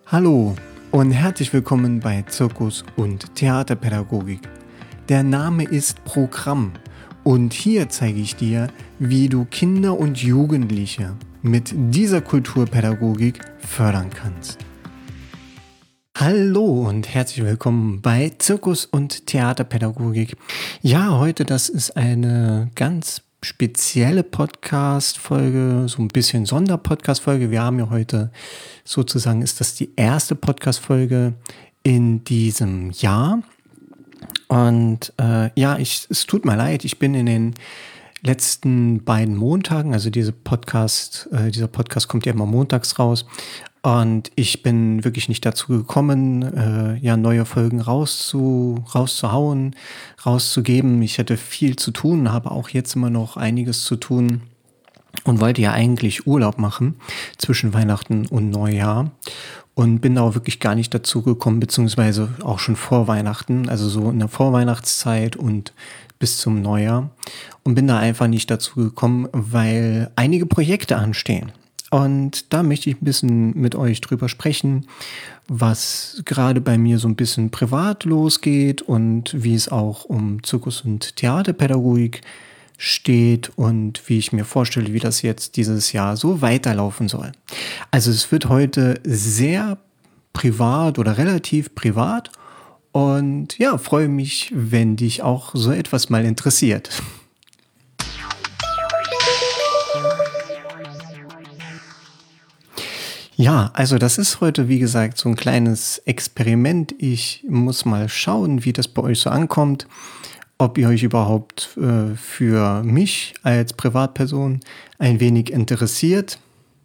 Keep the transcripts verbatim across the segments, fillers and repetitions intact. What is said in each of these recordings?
Hallo und herzlich willkommen bei Zirkus und Theaterpädagogik. Der Name ist Programm und hier zeige ich dir, wie du Kinder und Jugendliche mit dieser Kulturpädagogik fördern kannst. Hallo und herzlich willkommen bei Zirkus und Theaterpädagogik. Ja, heute das ist eine ganz spezielle Podcast-Folge, so ein bisschen Sonderpodcast-Folge. Wir haben ja heute sozusagen, ist das die erste Podcast-Folge in diesem Jahr. Und äh, ja, ich, es tut mir leid, ich bin in den letzten beiden Montagen, also diese Podcast, äh, dieser Podcast kommt ja immer montags raus. Und ich bin wirklich nicht dazu gekommen, äh, ja, neue Folgen rauszu, rauszuhauen, rauszugeben. Ich hatte viel zu tun, habe auch jetzt immer noch einiges zu tun und wollte ja eigentlich Urlaub machen zwischen Weihnachten und Neujahr. Und bin da auch wirklich gar nicht dazu gekommen, beziehungsweise auch schon vor Weihnachten, also so in der Vorweihnachtszeit und bis zum Neujahr. Und bin da einfach nicht dazu gekommen, weil einige Projekte anstehen. Und da möchte ich ein bisschen mit euch drüber sprechen, was gerade bei mir so ein bisschen privat losgeht und wie es auch um Zirkus- und Theaterpädagogik steht und wie ich mir vorstelle, wie das jetzt dieses Jahr so weiterlaufen soll. Also es wird heute sehr privat oder relativ privat und ja, freue mich, wenn dich auch so etwas mal interessiert. Ja, also das ist heute, wie gesagt, so ein kleines Experiment. Ich muss mal schauen, wie das bei euch so ankommt, ob ihr euch überhaupt äh, für mich als Privatperson ein wenig interessiert.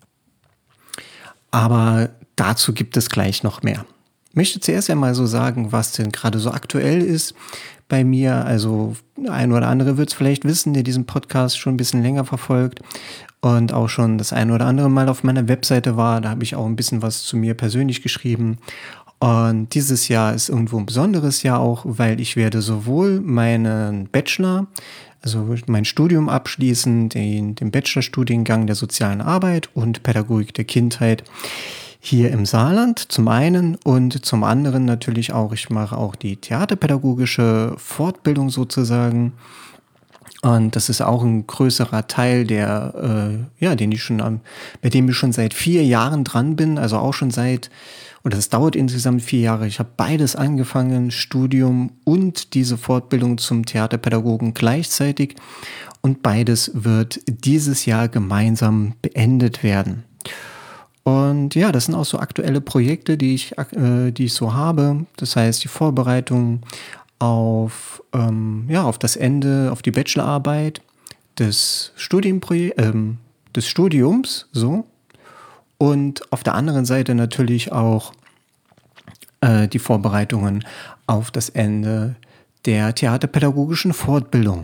Aber dazu gibt es gleich noch mehr. Ich möchte zuerst einmal so sagen, was denn gerade so aktuell ist bei mir. Also ein oder andere wird es vielleicht wissen, der diesen Podcast schon ein bisschen länger verfolgt und auch schon das ein oder andere Mal auf meiner Webseite war. Da habe ich auch ein bisschen was zu mir persönlich geschrieben. Und dieses Jahr ist irgendwo ein besonderes Jahr auch, weil ich werde sowohl meinen Bachelor, also mein Studium abschließen, den, den Bachelorstudiengang der sozialen Arbeit und Pädagogik der Kindheit hier im Saarland zum einen und zum anderen natürlich auch, ich mache auch die theaterpädagogische Fortbildung sozusagen. Und das ist auch ein größerer Teil, der, äh, ja, den ich schon am, bei dem ich schon seit vier Jahren dran bin, also auch schon seit, und das dauert insgesamt vier Jahre. Ich habe beides angefangen, Studium und diese Fortbildung zum Theaterpädagogen gleichzeitig. Und beides wird dieses Jahr gemeinsam beendet werden. Und ja, das sind auch so aktuelle Projekte, die ich, äh, die ich so habe. Das heißt, die Vorbereitung auf, ähm, ja, auf das Ende, auf die Bachelorarbeit des, Studienproje- ähm, des Studiums, so. Und auf der anderen Seite natürlich auch äh, die Vorbereitungen auf das Ende der theaterpädagogischen Fortbildung.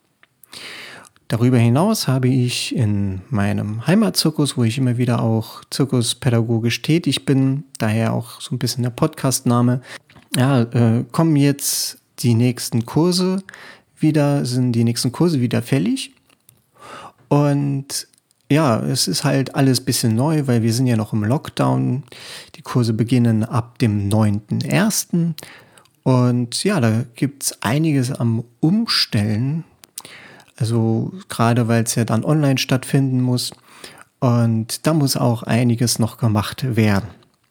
Darüber hinaus habe ich in meinem Heimatzirkus, wo ich immer wieder auch zirkuspädagogisch tätig bin, daher auch so ein bisschen der Podcastname, ja, äh, kommen jetzt die nächsten Kurse wieder, sind die nächsten Kurse wieder fällig. Und ja, es ist halt alles ein bisschen neu, weil wir sind ja noch im Lockdown. Die Kurse beginnen ab dem neunten ersten Und ja, da gibt es einiges am Umstellen. Also gerade weil es ja dann online stattfinden muss. Und da muss auch einiges noch gemacht werden.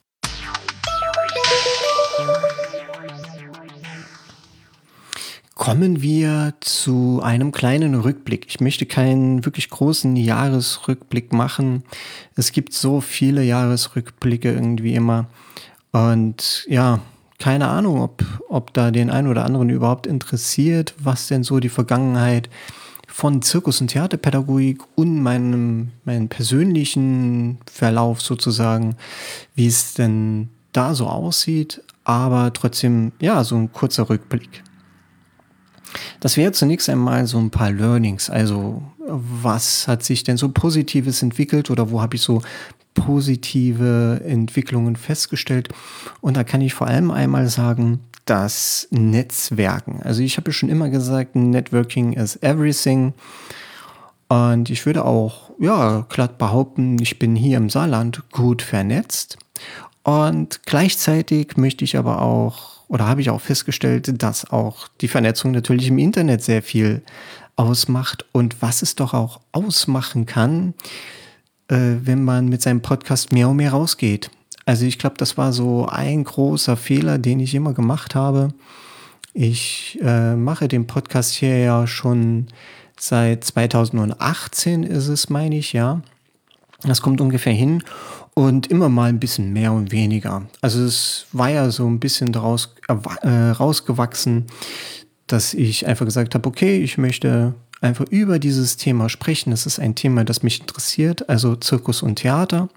Kommen wir zu einem kleinen Rückblick. Ich möchte keinen wirklich großen Jahresrückblick machen. Es gibt so viele Jahresrückblicke irgendwie immer. Und ja, keine Ahnung, ob, ob da den einen oder anderen überhaupt interessiert, was denn so die Vergangenheit von Zirkus- und Theaterpädagogik und meinem, meinen persönlichen Verlauf sozusagen, wie es denn da so aussieht. Aber trotzdem, ja, so ein kurzer Rückblick. Das wäre zunächst einmal so ein paar Learnings. Also was hat sich denn so Positives entwickelt oder wo habe ich so positive Entwicklungen festgestellt? Und da kann ich vor allem einmal sagen, das Netzwerken. Also ich habe ja schon immer gesagt, Networking is everything. Und ich würde auch, ja, glatt behaupten, ich bin hier im Saarland gut vernetzt. Und gleichzeitig möchte ich aber auch, oder habe ich auch festgestellt, dass auch die Vernetzung natürlich im Internet sehr viel ausmacht und was es doch auch ausmachen kann, äh, wenn man mit seinem Podcast mehr und mehr rausgeht. Also ich glaube, das war so ein großer Fehler, den ich immer gemacht habe. Ich äh, mache den Podcast hier ja schon seit zweitausendachtzehn ist es, meine ich, ja. Das kommt ungefähr hin und immer mal ein bisschen mehr und weniger. Also es war ja so ein bisschen daraus äh, rausgewachsen, dass ich einfach gesagt habe, okay, ich möchte einfach über dieses Thema sprechen. Das ist ein Thema, das mich interessiert, also Zirkus und Theater.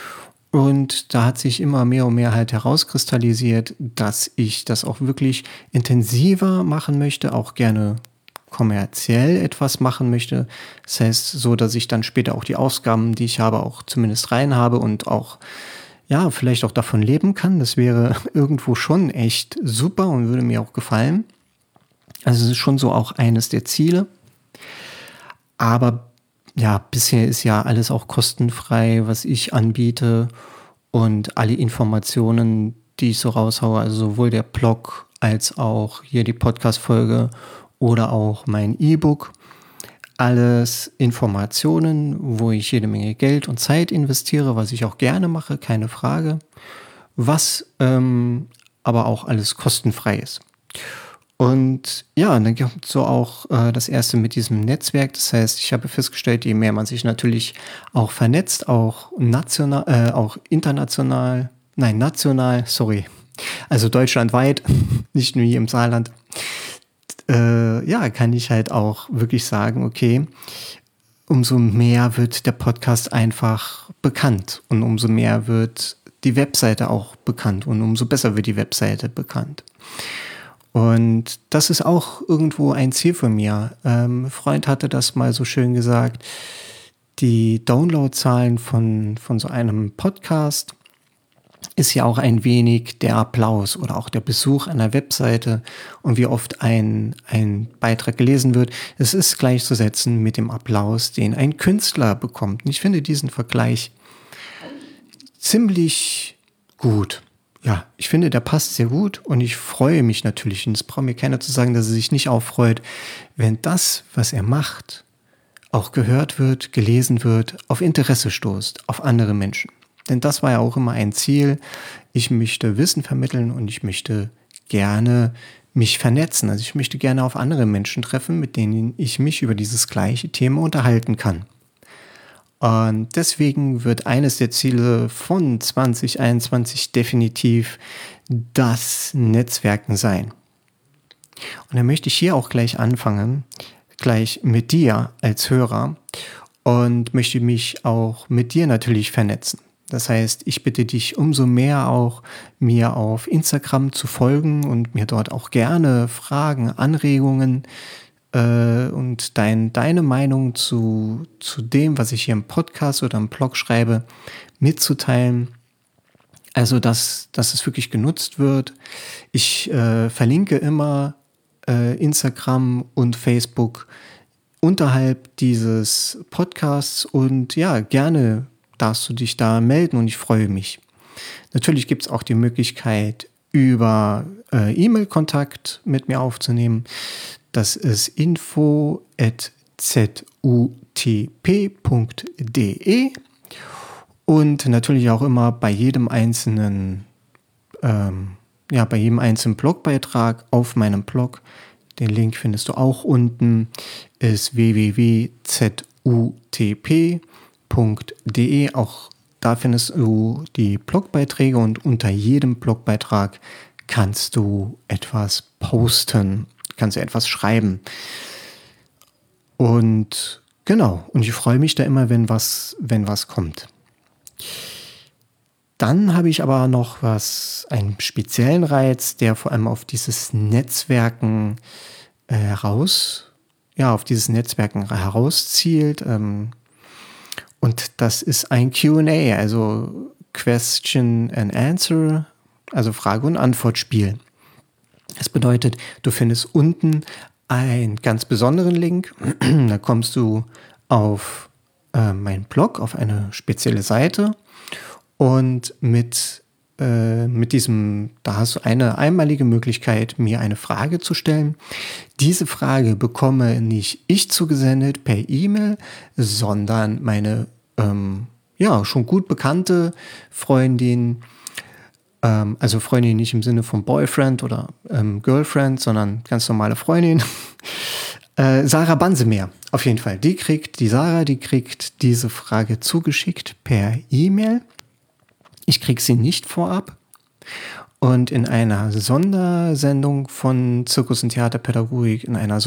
Und da hat sich immer mehr und mehr halt herauskristallisiert, dass ich das auch wirklich intensiver machen möchte, auch gerne kommerziell etwas machen möchte. Das heißt, so, dass ich dann später auch die Ausgaben, die ich habe, auch zumindest rein habe und auch, ja, vielleicht auch davon leben kann. Das wäre irgendwo schon echt super und würde mir auch gefallen. Also es ist schon so auch eines der Ziele. Aber ja, bisher ist ja alles auch kostenfrei, was ich anbiete und alle Informationen, die ich so raushaue, also sowohl der Blog als auch hier die Podcast-Folge oder auch mein E-Book. Alles Informationen, wo ich jede Menge Geld und Zeit investiere, was ich auch gerne mache, keine Frage. Was ähm, aber auch alles kostenfrei ist. Und ja, dann gibt es so auch äh, das erste mit diesem Netzwerk. Das heißt, ich habe festgestellt, je mehr man sich natürlich auch vernetzt, auch national, äh, auch international, nein, national, sorry, also deutschlandweit, nicht nur hier im Saarland, äh, ja, kann ich halt auch wirklich sagen, okay, umso mehr wird der Podcast einfach bekannt und umso mehr wird die Webseite auch bekannt und umso besser wird die Webseite bekannt. Und das ist auch irgendwo ein Ziel von mir. Ähm, ein Freund hatte das mal so schön gesagt, die Downloadzahlen von, von so einem Podcast ist ja auch ein wenig der Applaus oder auch der Besuch einer Webseite und wie oft ein, ein Beitrag gelesen wird. Es ist gleichzusetzen mit dem Applaus, den ein Künstler bekommt. Und ich finde diesen Vergleich ziemlich gut. Ja, ich finde, der passt sehr gut und ich freue mich natürlich. Und es braucht mir keiner zu sagen, dass er sich nicht auch freut, wenn das, was er macht, auch gehört wird, gelesen wird, auf Interesse stoßt, auf andere Menschen. Denn das war ja auch immer ein Ziel. Ich möchte Wissen vermitteln und ich möchte gerne mich vernetzen. Also ich möchte gerne auf andere Menschen treffen, mit denen ich mich über dieses gleiche Thema unterhalten kann. Und deswegen wird eines der Ziele von zwanzig einundzwanzig definitiv das Netzwerken sein. Und dann möchte ich hier auch gleich anfangen, gleich mit dir als Hörer und möchte mich auch mit dir natürlich vernetzen. Das heißt, ich bitte dich umso mehr auch, mir auf Instagram zu folgen und mir dort auch gerne Fragen, Anregungen äh, und dein, deine Meinung zu, zu dem, was ich hier im Podcast oder im Blog schreibe, mitzuteilen. Also, dass, dass es wirklich genutzt wird. Ich äh, verlinke immer äh, Instagram und Facebook unterhalb dieses Podcasts und ja, gerne darfst du dich da melden und ich freue mich. Natürlich gibt es auch die Möglichkeit, über äh, E-Mail-Kontakt mit mir aufzunehmen. Das ist info at z u t p punkt d e und natürlich auch immer bei jedem einzelnen, ähm, ja, bei jedem einzelnen Blogbeitrag auf meinem Blog, den Link findest du auch unten, ist w w w punkt z u t p punkt d e. Auch da findest du die Blogbeiträge und unter jedem Blogbeitrag kannst du etwas posten, kannst du etwas schreiben. Und genau, und ich freue mich da immer, wenn was, wenn was kommt. Dann habe ich aber noch was, einen speziellen Reiz, der vor allem auf dieses Netzwerken äh, heraus, ja, auf dieses Netzwerken herauszielt. Ähm, und das ist ein Q and A, also Question and Answer, also Frage- und Antwortspiel. Das bedeutet, du findest unten einen ganz besonderen Link. Da kommst du auf äh, meinen Blog, auf eine spezielle Seite und mit äh, mit diesem, da hast du eine einmalige Möglichkeit, mir eine Frage zu stellen. Diese Frage bekomme nicht ich zugesendet per E-Mail, sondern meine ähm, ja schon gut bekannte Freundin, ähm, also Freundin nicht im Sinne von Boyfriend oder ähm, Girlfriend, sondern ganz normale Freundin. Äh, Sarah Bansemeer, auf jeden Fall. Die kriegt, die Sarah, die kriegt diese Frage zugeschickt per E-Mail. Ich kriege sie nicht vorab. Und in einer Sondersendung von Zirkus- und Theaterpädagogik, in einer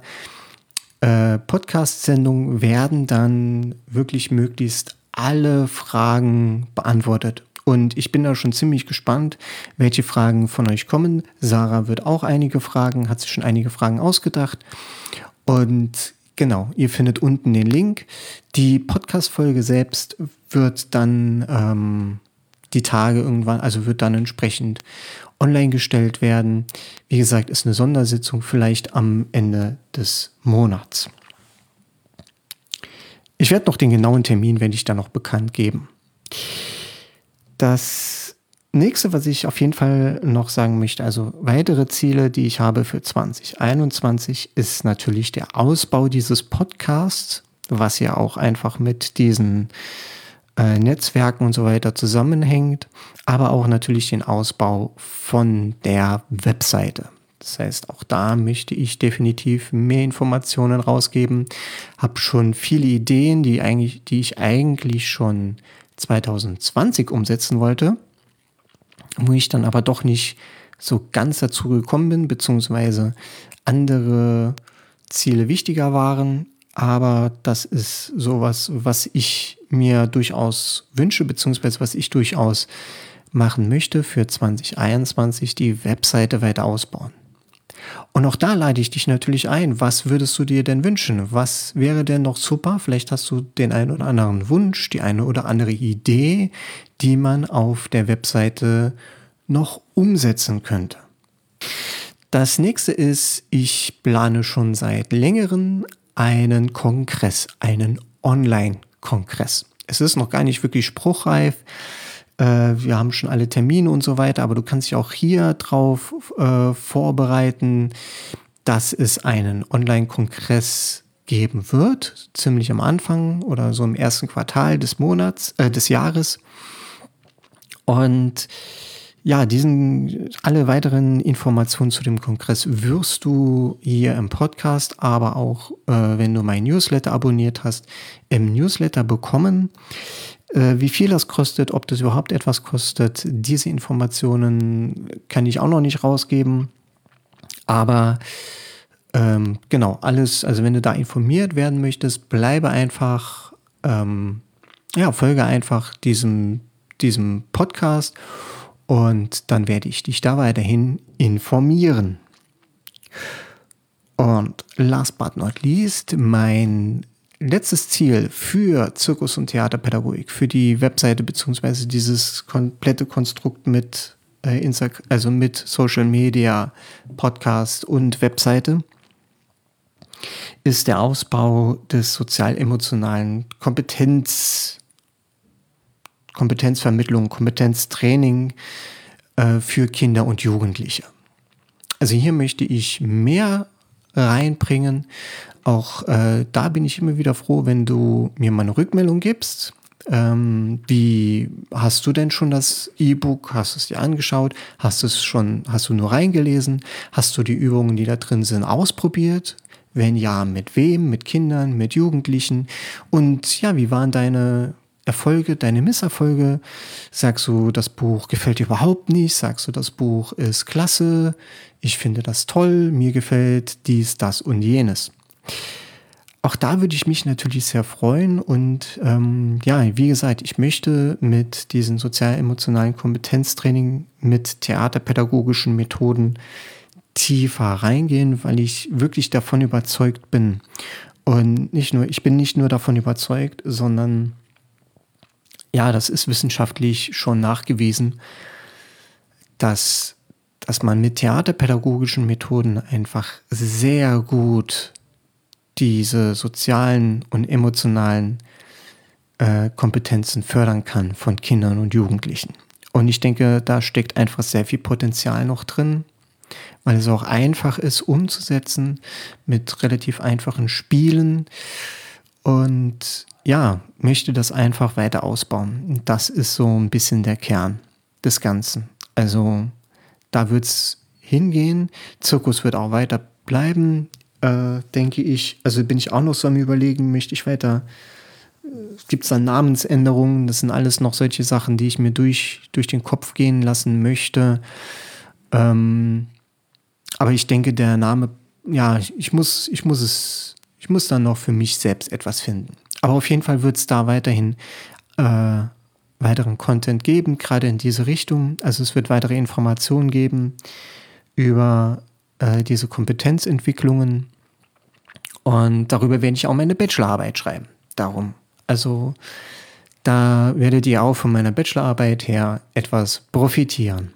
Sonder-Podcast-Sendung werden dann wirklich möglichst alle Fragen beantwortet. Und ich bin da schon ziemlich gespannt, welche Fragen von euch kommen. Sarah wird auch einige Fragen, hat sich schon einige Fragen ausgedacht. Und genau, ihr findet unten den Link. Die Podcast-Folge selbst wird dann ähm, die Tage irgendwann, also wird dann entsprechend online gestellt werden. Wie gesagt, ist eine Sondersitzung vielleicht am Ende des Monats. Ich werde noch den genauen Termin, werde ich dann noch bekannt geben. Das nächste, was ich auf jeden Fall noch sagen möchte, also weitere Ziele, die ich habe für zwanzig einundzwanzig, ist natürlich der Ausbau dieses Podcasts, was ja auch einfach mit diesen äh, Netzwerken und so weiter zusammenhängt, aber auch natürlich den Ausbau von der Webseite. Das heißt, auch da möchte ich definitiv mehr Informationen rausgeben. Habe schon viele Ideen, die, eigentlich, die ich eigentlich schon zwanzig zwanzig umsetzen wollte, wo ich dann aber doch nicht so ganz dazu gekommen bin, beziehungsweise andere Ziele wichtiger waren. Aber das ist sowas, was ich mir durchaus wünsche, beziehungsweise was ich durchaus machen möchte für zwanzig einundzwanzig, die Webseite weiter ausbauen. Und auch da lade ich dich natürlich ein. Was würdest du dir denn wünschen? Was wäre denn noch super? Vielleicht hast du den einen oder anderen Wunsch, die eine oder andere Idee, die man auf der Webseite noch umsetzen könnte. Das nächste ist, ich plane schon seit längerem einen Kongress, einen Online-Kongress. Es ist noch gar nicht wirklich spruchreif. Wir haben schon alle Termine und so weiter, aber du kannst dich auch hier drauf äh, vorbereiten, dass es einen Online-Kongress geben wird, ziemlich am Anfang oder so im ersten Quartal des Monats, äh, des Jahres. Und ja, diesen, alle weiteren Informationen zu dem Kongress wirst du hier im Podcast, aber auch, äh, wenn du mein Newsletter abonniert hast, im Newsletter bekommen. Wie viel das kostet, ob das überhaupt etwas kostet, diese Informationen kann ich auch noch nicht rausgeben. Aber ähm, genau, alles, also wenn du da informiert werden möchtest, bleibe einfach, ähm, ja, folge einfach diesem, diesem Podcast und dann werde ich dich da weiterhin informieren. Und last but not least, mein letztes Ziel für Zirkus- und Theaterpädagogik, für die Webseite beziehungsweise dieses komplette Konstrukt mit, äh, Insta- also mit Social Media, Podcast und Webseite, ist der Ausbau des sozial-emotionalen Kompetenz, Kompetenzvermittlung, Kompetenztraining äh, für Kinder und Jugendliche. Also hier möchte ich mehr reinbringen. Auch äh, da bin ich immer wieder froh, wenn du mir mal eine Rückmeldung gibst. Ähm, wie hast du denn schon das E-Book? Hast du es dir angeschaut? Hast du es schon, hast du nur reingelesen? Hast du die Übungen, die da drin sind, ausprobiert? Wenn ja, mit wem? Mit Kindern, mit Jugendlichen? Und ja, wie waren deine Erfolge, deine Misserfolge? Sagst du, das Buch gefällt dir überhaupt nicht? Sagst du, das Buch ist klasse? Ich finde das toll, mir gefällt dies, das und jenes. Auch da würde ich mich natürlich sehr freuen und ähm, ja, wie gesagt, ich möchte mit diesem sozial-emotionalen Kompetenztraining mit theaterpädagogischen Methoden tiefer reingehen, weil ich wirklich davon überzeugt bin. Und nicht nur, ich bin nicht nur davon überzeugt, sondern ja, das ist wissenschaftlich schon nachgewiesen, dass, dass man mit theaterpädagogischen Methoden einfach sehr gut diese sozialen und emotionalen äh, Kompetenzen fördern kann von Kindern und Jugendlichen. Und ich denke, da steckt einfach sehr viel Potenzial noch drin, weil es auch einfach ist umzusetzen mit relativ einfachen Spielen. Und ja, möchte das einfach weiter ausbauen. Und das ist so ein bisschen der Kern des Ganzen. Also da wird es hingehen. Zirkus wird auch weiter bleiben, äh, denke ich. Also bin ich auch noch so am Überlegen, möchte ich weiter... Gibt es da Namensänderungen? Das sind alles noch solche Sachen, die ich mir durch, durch den Kopf gehen lassen möchte. Ähm, aber ich denke, der Name, ja, ich muss, ich muss es, ich muss dann noch für mich selbst etwas finden. Aber auf jeden Fall wird es da weiterhin äh, weiteren Content geben, gerade in diese Richtung. Also es wird weitere Informationen geben über äh, diese Kompetenzentwicklungen. Und darüber werde ich auch meine Bachelorarbeit schreiben. Darum. Also da werdet ihr auch von meiner Bachelorarbeit her etwas profitieren.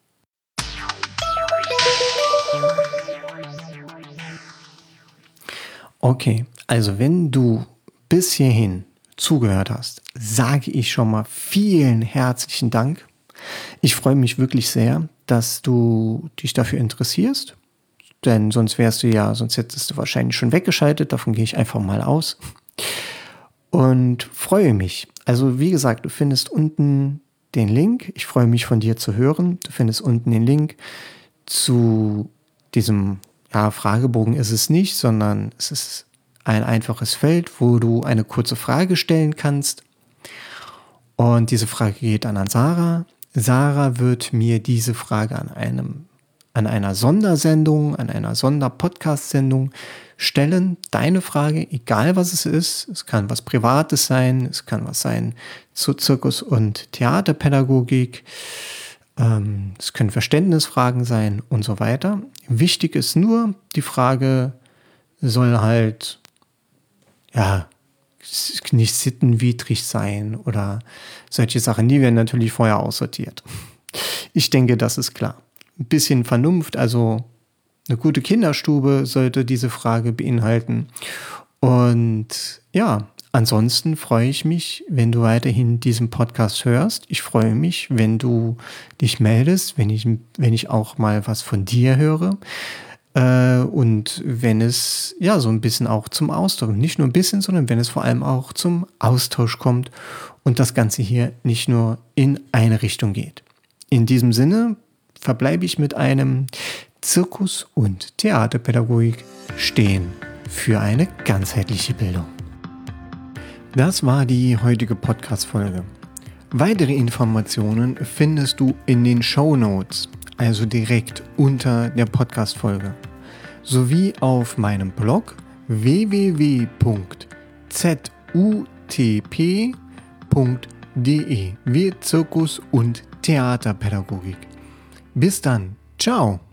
Okay, also wenn du bis hierhin zugehört hast, sage ich schon mal vielen herzlichen Dank. Ich freue mich wirklich sehr, dass du dich dafür interessierst, denn sonst wärst du ja, sonst hättest du wahrscheinlich schon weggeschaltet, davon gehe ich einfach mal aus. Und freue mich. Also wie gesagt, du findest unten den Link. Ich freue mich von dir zu hören. Du findest unten den Link zu diesem ja, Fragebogen ist es nicht, sondern es ist ein einfaches Feld, wo du eine kurze Frage stellen kannst. Und diese Frage geht dann an Sarah. Sarah wird mir diese Frage an einem, an einer Sondersendung, an einer Sonderpodcast-Sendung stellen. Deine Frage, egal was es ist, es kann was Privates sein, es kann was sein zu Zirkus- und Theaterpädagogik, ähm, es können Verständnisfragen sein und so weiter. Wichtig ist nur, die Frage soll halt, ja, nicht sittenwidrig sein oder solche Sachen. Die werden natürlich vorher aussortiert. Ich denke, das ist klar. Ein bisschen Vernunft, also eine gute Kinderstube sollte diese Frage beinhalten. Und ja, ansonsten freue ich mich, wenn du weiterhin diesen Podcast hörst. Ich freue mich, wenn du dich meldest, wenn ich, wenn ich auch mal was von dir höre. Äh, und wenn es ja so ein bisschen auch zum Austausch, nicht nur ein bisschen, sondern wenn es vor allem auch zum Austausch kommt und das Ganze hier nicht nur in eine Richtung geht. In diesem Sinne verbleibe ich mit einem Zirkus- und Theaterpädagogik stehen für eine ganzheitliche Bildung. Das war die heutige Podcast-Folge. Weitere Informationen findest du in den Shownotes, also direkt unter der Podcast-Folge, sowie auf meinem Blog w w w punkt z u t p punkt d e wie Zirkus- und Theaterpädagogik. Bis dann. Ciao.